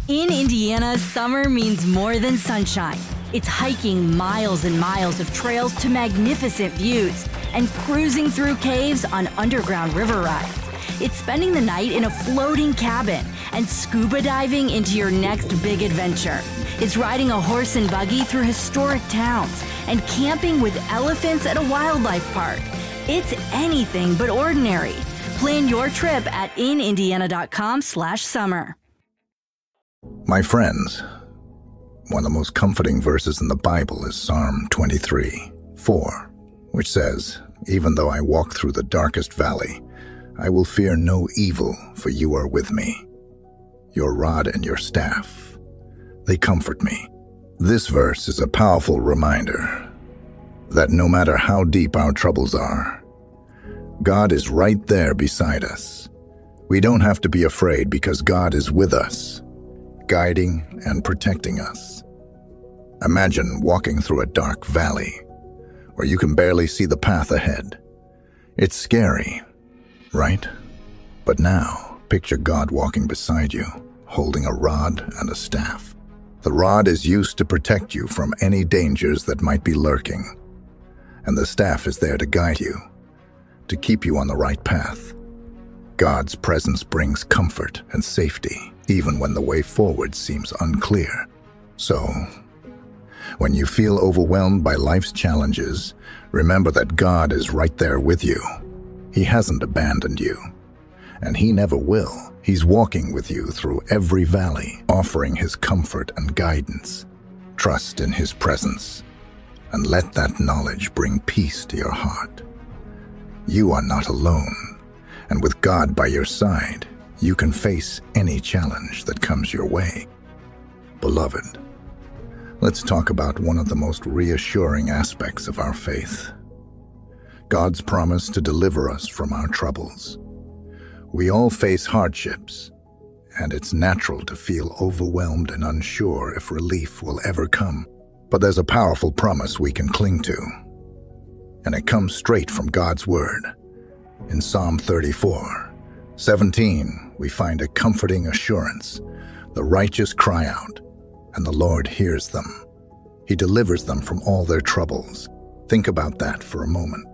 In Indiana, summer means more than sunshine. It's hiking miles and miles of trails to magnificent views and cruising through caves on underground river rides. It's spending the night in a floating cabin and scuba diving into your next big adventure. It's riding a horse and buggy through historic towns and camping with elephants at a wildlife park. It's anything but ordinary. Plan your trip at inindiana.com/summer. My friends, one of the most comforting verses in the Bible is Psalm 23:4, which says, "Even though I walk through the darkest valley, I will fear no evil, for you are with me. Your rod and your staff, they comfort me." This verse is a powerful reminder that no matter how deep our troubles are, God is right there beside us. We don't have to be afraid because God is with us, guiding and protecting us. Imagine walking through a dark valley where you can barely see the path ahead. It's scary, right? But now, picture God walking beside you, holding a rod and a staff. The rod is used to protect you from any dangers that might be lurking, and the staff is there to guide you, to keep you on the right path. God's presence brings comfort and safety, even when the way forward seems unclear. So, when you feel overwhelmed by life's challenges, remember that God is right there with you. He hasn't abandoned you, and He never will. He's walking with you through every valley, offering His comfort and guidance. Trust in His presence, and let that knowledge bring peace to your heart. You are not alone, and with God by your side, you can face any challenge that comes your way. Beloved, let's talk about one of the most reassuring aspects of our faith: God's promise to deliver us from our troubles. We all face hardships, and it's natural to feel overwhelmed and unsure if relief will ever come. But there's a powerful promise we can cling to, and it comes straight from God's Word. In Psalm 34:17, we find a comforting assurance. The righteous cry out, and the Lord hears them. He delivers them from all their troubles. Think about that for a moment.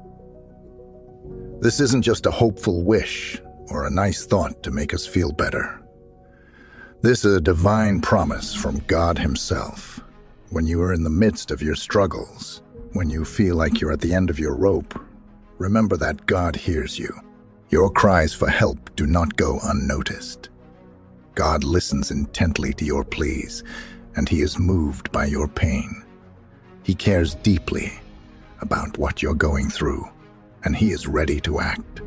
This isn't just a hopeful wish or a nice thought to make us feel better. This is a divine promise from God Himself. When you are in the midst of your struggles, when you feel like you're at the end of your rope, remember that God hears you. Your cries for help do not go unnoticed. God listens intently to your pleas, and He is moved by your pain. He cares deeply about what you're going through, and He is ready to act.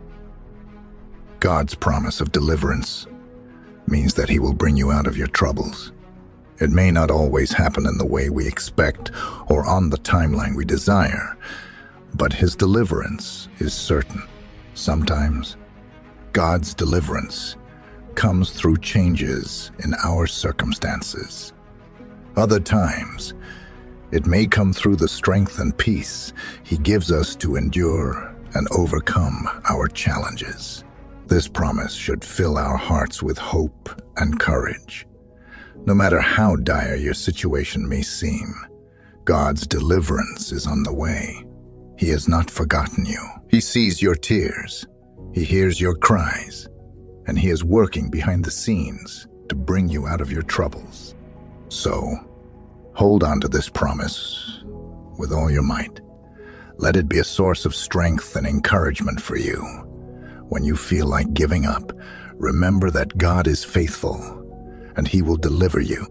God's promise of deliverance means that He will bring you out of your troubles. It may not always happen in the way we expect or on the timeline we desire, but His deliverance is certain. Sometimes, God's deliverance comes through changes in our circumstances. Other times, it may come through the strength and peace He gives us to endure and overcome our challenges. This promise should fill our hearts with hope and courage. No matter how dire your situation may seem, God's deliverance is on the way. He has not forgotten you. He sees your tears. He hears your cries, and He is working behind the scenes to bring you out of your troubles. So, hold on to this promise with all your might. Let it be a source of strength and encouragement for you. When you feel like giving up, remember that God is faithful, and He will deliver you.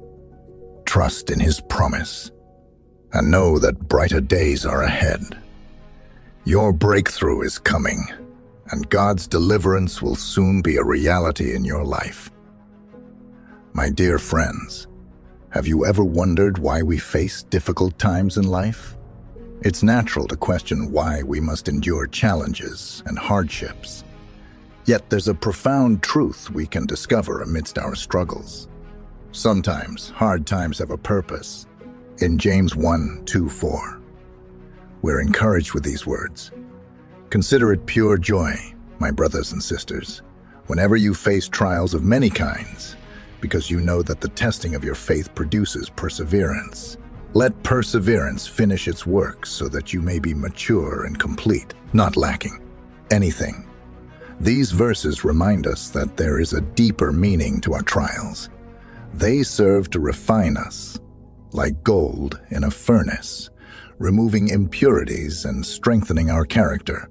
Trust in His promise, and know that brighter days are ahead. Your breakthrough is coming, and God's deliverance will soon be a reality in your life. My dear friends, have you ever wondered why we face difficult times in life? It's natural to question why we must endure challenges and hardships. Yet there's a profound truth we can discover amidst our struggles. Sometimes hard times have a purpose. In James 1:2-4, we're encouraged with these words: "Consider it pure joy, my brothers and sisters, whenever you face trials of many kinds, because you know that the testing of your faith produces perseverance. Let perseverance finish its work so that you may be mature and complete, not lacking anything. These verses remind us that there is a deeper meaning to our trials. They serve to refine us, like gold in a furnace, removing impurities and strengthening our character.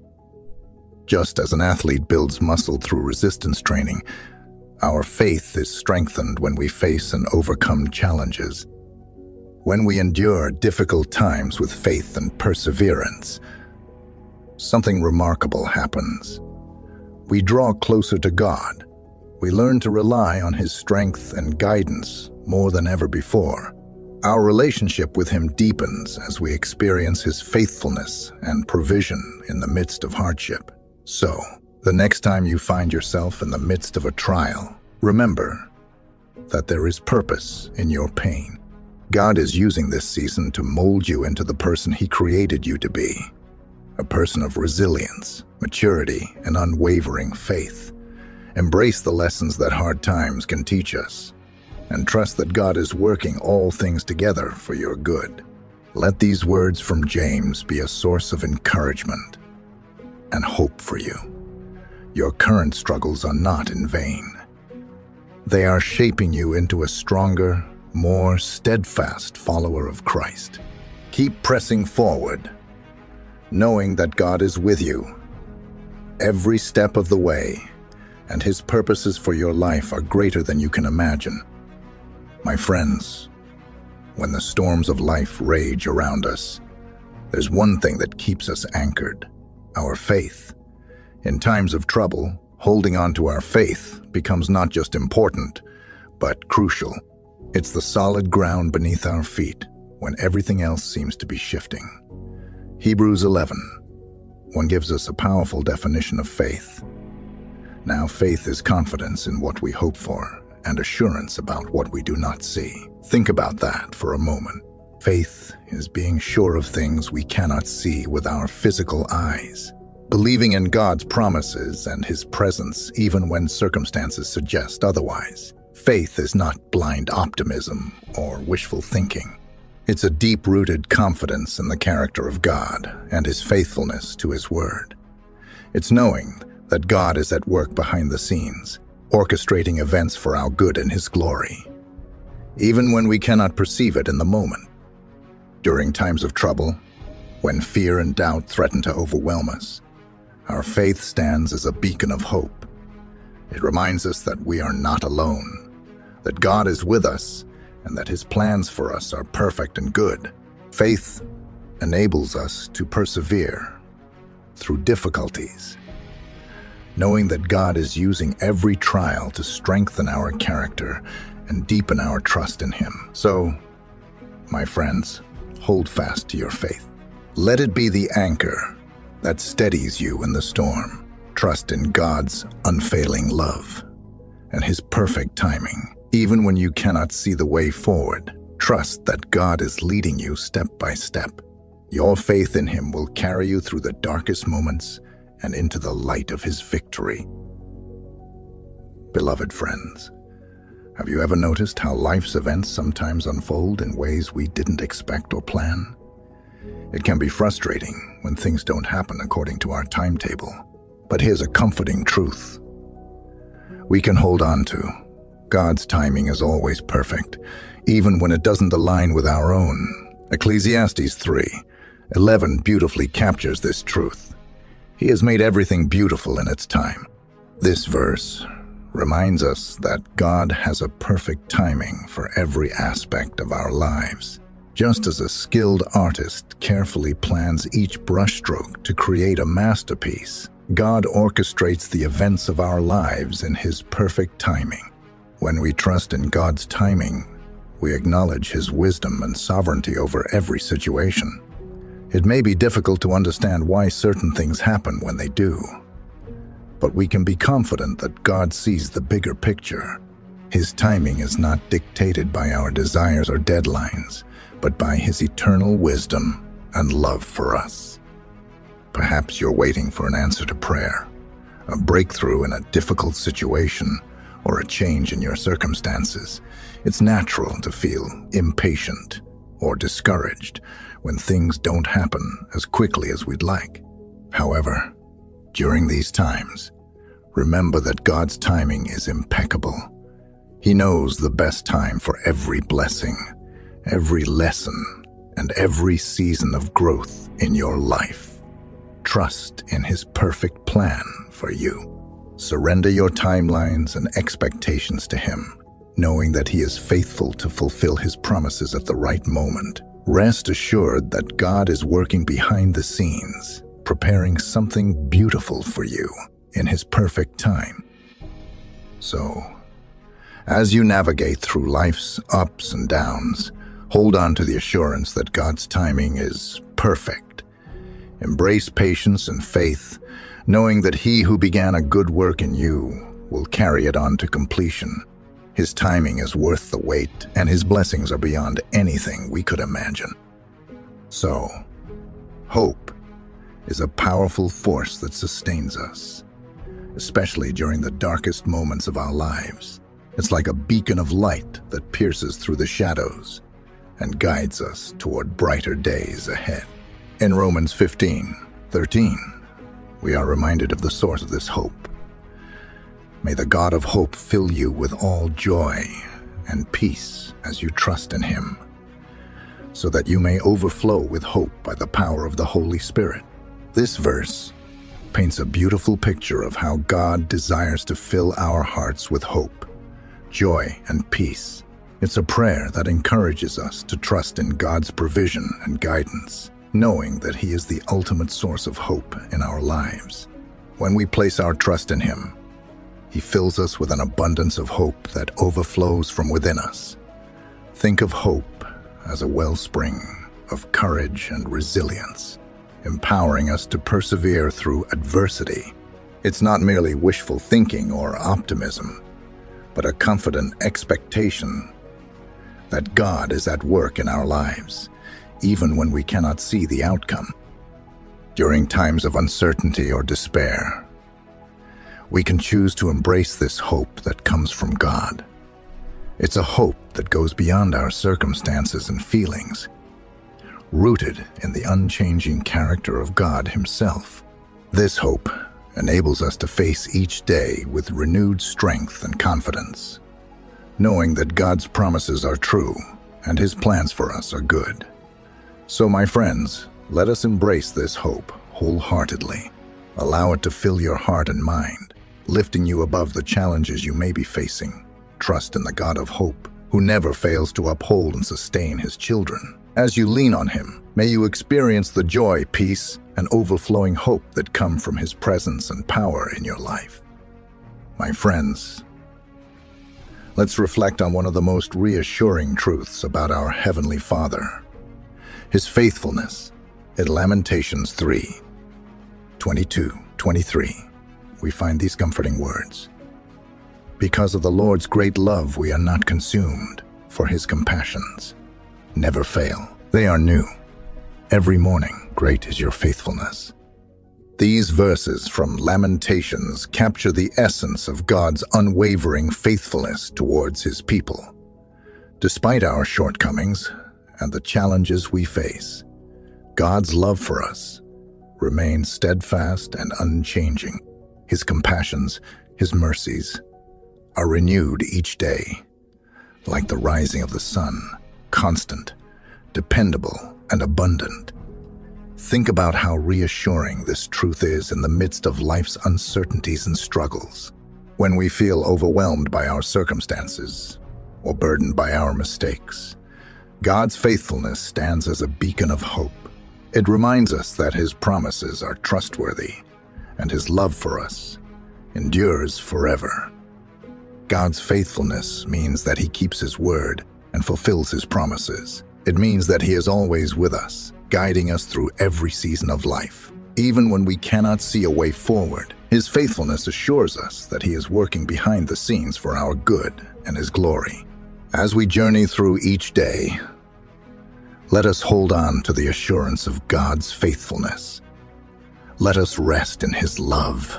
Just as an athlete builds muscle through resistance training, our faith is strengthened when we face and overcome challenges. When we endure difficult times with faith and perseverance, something remarkable happens. We draw closer to God. We learn to rely on His strength and guidance more than ever before. Our relationship with Him deepens as we experience His faithfulness and provision in the midst of hardship. So, the next time you find yourself in the midst of a trial, remember that there is purpose in your pain. God is using this season to mold you into the person He created you to be, a person of resilience, maturity, and unwavering faith. Embrace the lessons that hard times can teach us, and trust that God is working all things together for your good. Let these words from James be a source of encouragement and hope for you. Your current struggles are not in vain. They are shaping you into a stronger, more steadfast follower of Christ. Keep pressing forward, knowing that God is with you every step of the way, and His purposes for your life are greater than you can imagine. My friends, when the storms of life rage around us, there's one thing that keeps us anchored: our faith. In times of trouble, holding on to our faith becomes not just important, but crucial. It's the solid ground beneath our feet when everything else seems to be shifting. Hebrews 11:1 gives us a powerful definition of faith. Now, faith is confidence in what we hope for and assurance about what we do not see. Think about that for a moment. Faith is being sure of things we cannot see with our physical eyes, believing in God's promises and His presence even when circumstances suggest otherwise. Faith is not blind optimism or wishful thinking. It's a deep-rooted confidence in the character of God and His faithfulness to His word. It's knowing that God is at work behind the scenes, orchestrating events for our good and His glory, even when we cannot perceive it in the moment. During times of trouble, when fear and doubt threaten to overwhelm us, our faith stands as a beacon of hope. It reminds us that we are not alone, that God is with us, and that His plans for us are perfect and good. Faith enables us to persevere through difficulties, knowing that God is using every trial to strengthen our character and deepen our trust in Him. So, my friends, hold fast to your faith. Let it be the anchor that steadies you in the storm. Trust in God's unfailing love and His perfect timing. Even when you cannot see the way forward, trust that God is leading you step by step. Your faith in Him will carry you through the darkest moments and into the light of His victory. Beloved friends, have you ever noticed how life's events sometimes unfold in ways we didn't expect or plan? It can be frustrating when things don't happen according to our timetable. But here's a comforting truth we can hold on to. God's timing is always perfect, even when it doesn't align with our own. Ecclesiastes 3:11 beautifully captures this truth. He has made everything beautiful in its time. This verse reminds us that God has a perfect timing for every aspect of our lives. Just as a skilled artist carefully plans each brushstroke to create a masterpiece, God orchestrates the events of our lives in His perfect timing. When we trust in God's timing, we acknowledge His wisdom and sovereignty over every situation. It may be difficult to understand why certain things happen when they do, but we can be confident that God sees the bigger picture. His timing is not dictated by our desires or deadlines, but by His eternal wisdom and love for us. Perhaps you're waiting for an answer to prayer, a breakthrough in a difficult situation, or a change in your circumstances, it's natural to feel impatient or discouraged when things don't happen as quickly as we'd like. However, during these times, remember that God's timing is impeccable. He knows the best time for every blessing, every lesson, and every season of growth in your life. Trust in His perfect plan for you. Surrender your timelines and expectations to Him, knowing that He is faithful to fulfill His promises at the right moment. Rest assured that God is working behind the scenes, preparing something beautiful for you in His perfect time. So, as you navigate through life's ups and downs, hold on to the assurance that God's timing is perfect. Embrace patience and faith, knowing that He who began a good work in you will carry it on to completion. His timing is worth the wait, and His blessings are beyond anything we could imagine. So, hope is a powerful force that sustains us, especially during the darkest moments of our lives. It's like a beacon of light that pierces through the shadows and guides us toward brighter days ahead. In Romans 15:13, we are reminded of the source of this hope. May the God of hope fill you with all joy and peace as you trust in Him, so that you may overflow with hope by the power of the Holy Spirit. This verse paints a beautiful picture of how God desires to fill our hearts with hope, joy, and peace. It's a prayer that encourages us to trust in God's provision and guidance, knowing that He is the ultimate source of hope in our lives. When we place our trust in Him, He fills us with an abundance of hope that overflows from within us. Think of hope as a wellspring of courage and resilience, empowering us to persevere through adversity. It's not merely wishful thinking or optimism, but a confident expectation that God is at work in our lives, even when we cannot see the outcome. During times of uncertainty or despair, we can choose to embrace this hope that comes from God. It's a hope that goes beyond our circumstances and feelings, rooted in the unchanging character of God Himself. This hope enables us to face each day with renewed strength and confidence, knowing that God's promises are true and His plans for us are good. So, my friends, let us embrace this hope wholeheartedly. Allow it to fill your heart and mind, lifting you above the challenges you may be facing. Trust in the God of hope, who never fails to uphold and sustain His children. As you lean on Him, may you experience the joy, peace, and overflowing hope that come from His presence and power in your life. My friends, let's reflect on one of the most reassuring truths about our Heavenly Father: His faithfulness. In Lamentations 3:22-23, we find these comforting words: "Because of the Lord's great love we are not consumed, for His compassions never fail. They are new. Every morning, great is your faithfulness." These verses from Lamentations capture the essence of God's unwavering faithfulness towards His people. Despite our shortcomings and the challenges we face, God's love for us remains steadfast and unchanging. His compassions, His mercies, are renewed each day, like the rising of the sun, constant, dependable, and abundant. Think about how reassuring this truth is in the midst of life's uncertainties and struggles. When we feel overwhelmed by our circumstances or burdened by our mistakes, God's faithfulness stands as a beacon of hope. It reminds us that His promises are trustworthy and His love for us endures forever. God's faithfulness means that He keeps His word and fulfills His promises. It means that He is always with us, guiding us through every season of life. Even when we cannot see a way forward, His faithfulness assures us that He is working behind the scenes for our good and His glory. As we journey through each day, let us hold on to the assurance of God's faithfulness. Let us rest in His love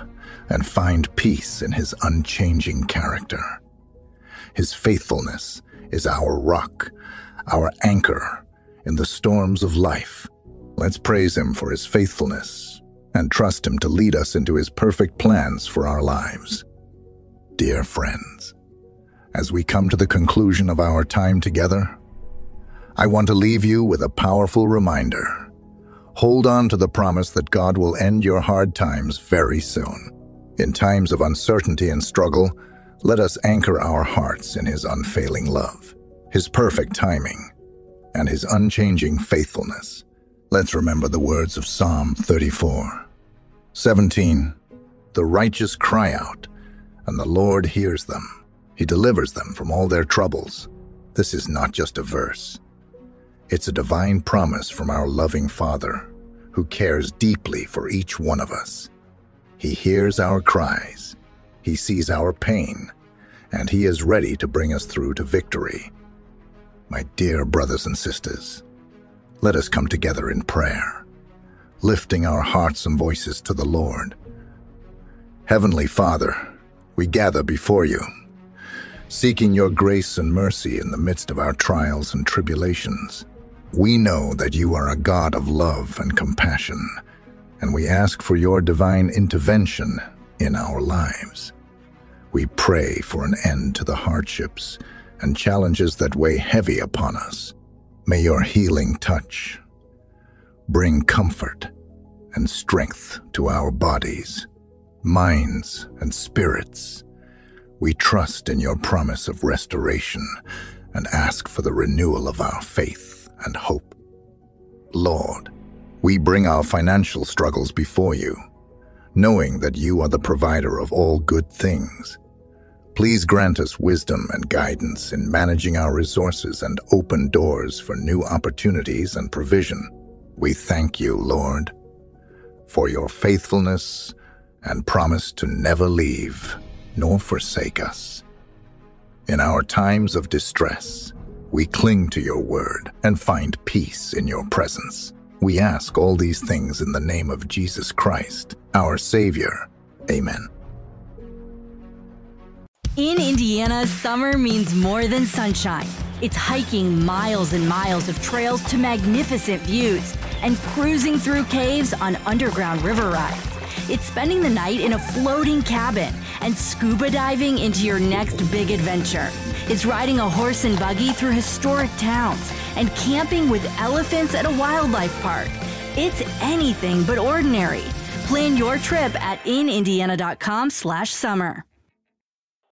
and find peace in his unchanging character. His faithfulness is our rock, our anchor in the storms of life. Let's praise him for his faithfulness and trust him to lead us into his perfect plans for our lives. Dear friends, as we come to the conclusion of our time together, I want to leave you with a powerful reminder. Hold on to the promise that God will end your hard times very soon. In times of uncertainty and struggle, let us anchor our hearts in his unfailing love, his perfect timing, and his unchanging faithfulness. Let's remember the words of Psalm 34:17. The righteous cry out, and the Lord hears them. He delivers them from all their troubles. This is not just a verse. It's a divine promise from our loving Father, who cares deeply for each one of us. He hears our cries, he sees our pain, and he is ready to bring us through to victory. My dear brothers and sisters, let us come together in prayer, lifting our hearts and voices to the Lord. Heavenly Father, we gather before you, seeking your grace and mercy in the midst of our trials and tribulations. We know that you are a God of love and compassion, and we ask for your divine intervention in our lives. We pray for an end to the hardships and challenges that weigh heavy upon us. May your healing touch bring comfort and strength to our bodies, minds, and spirits. We trust in your promise of restoration and ask for the renewal of our faith and hope. Lord, we bring our financial struggles before you, knowing that you are the provider of all good things. Please grant us wisdom and guidance in managing our resources and open doors for new opportunities and provision. We thank you, Lord, for your faithfulness and promise to never leave nor forsake us. In our times of distress, we cling to your word and find peace in your presence. We ask all these things in the name of Jesus Christ, our Savior. Amen. In Indiana, summer means more than sunshine. It's hiking miles and miles of trails to magnificent views and cruising through caves on underground river rides. It's spending the night in a floating cabin and scuba diving into your next big adventure. It's riding a horse and buggy through historic towns and camping with elephants at a wildlife park. It's anything but ordinary. Plan your trip at inindiana.com/summer.